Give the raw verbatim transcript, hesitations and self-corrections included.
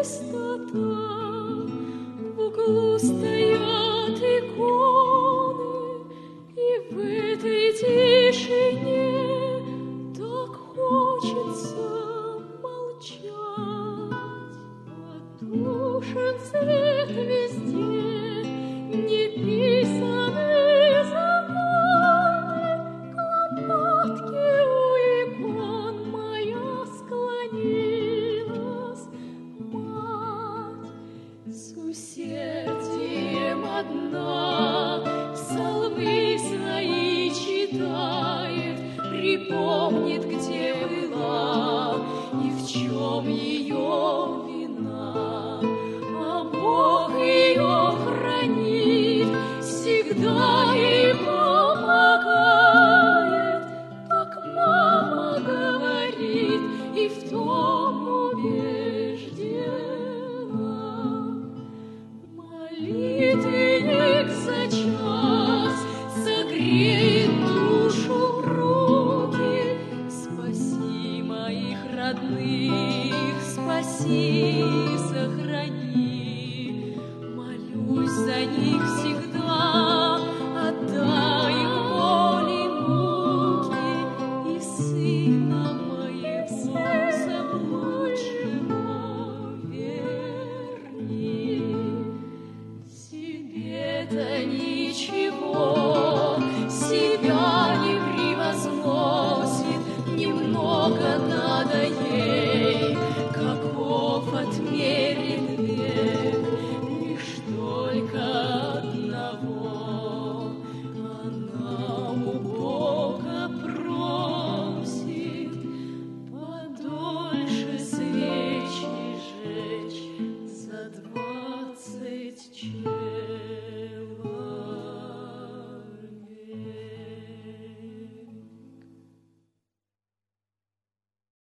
пустота, в углу стоят иконы, и в этой тишине так хочется молчать. Потушен свет везде, не писанные законы, к лампадке у икон моя склонилась мать. С усердием одна псалмы свои читает, припомнит, где была и в чем ее вина. А Бог ее хранит, всегда ей помогает. Так мама говорит, и в том убеждена. Молитвенник за час согреет душу в руки. Спаси моих родных, спаси, сохрани. Молюсь за них всегда, отдай им боль и муки, и сына моего заблудшего верни. Тебе-то ничего